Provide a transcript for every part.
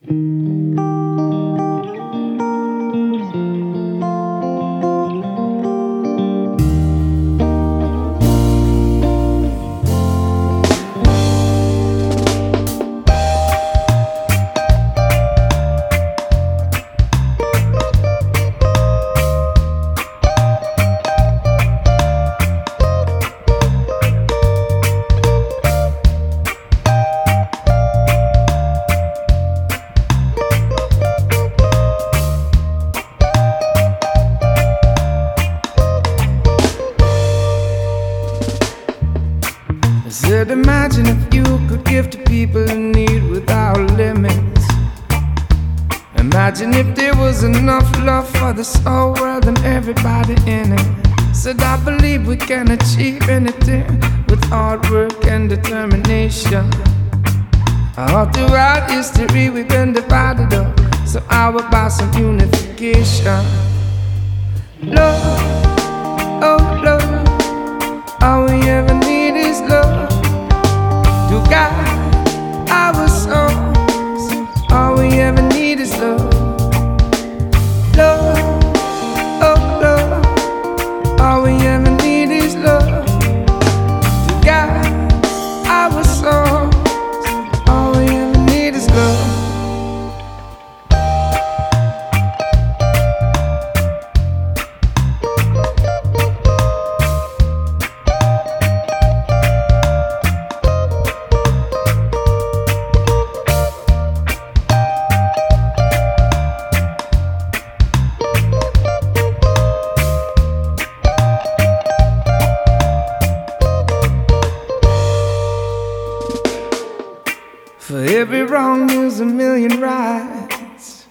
I said, imagine if you could give to people in need without limits. Imagine if there was enough love for this whole world and everybody in it. Said, I believe we can achieve anything with hard work and determination. All throughout history we've been divided up, so how about some unification? Love, oh love, all we ever need is love to guide our souls. All we ever need is love. Love, oh love, all we ever need is love to guide our souls. All we ever need is love. For every wrong there's a million rights.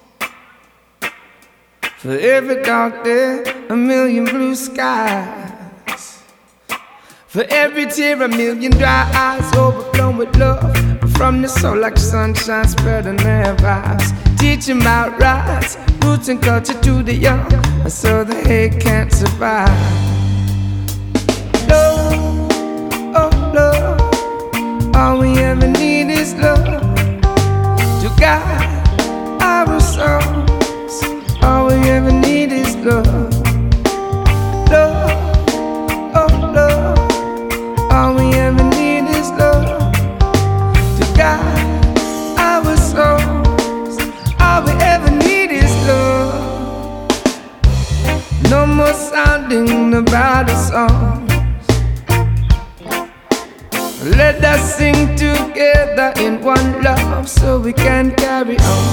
For every dark day, a million blue skies. For every tear, a million dry eyes overflowing with love from the soul like sunshine spreading their vibes. Teaching about rights, roots and culture to the young, so the hate can't survive. Love, oh love, all we ever need is love to guide our souls. All we ever need is love. Love, oh love, all we ever need is love to guide our souls. All we ever need is love. No more sounding the battle songs. Let us sing together in one love so we can carry on.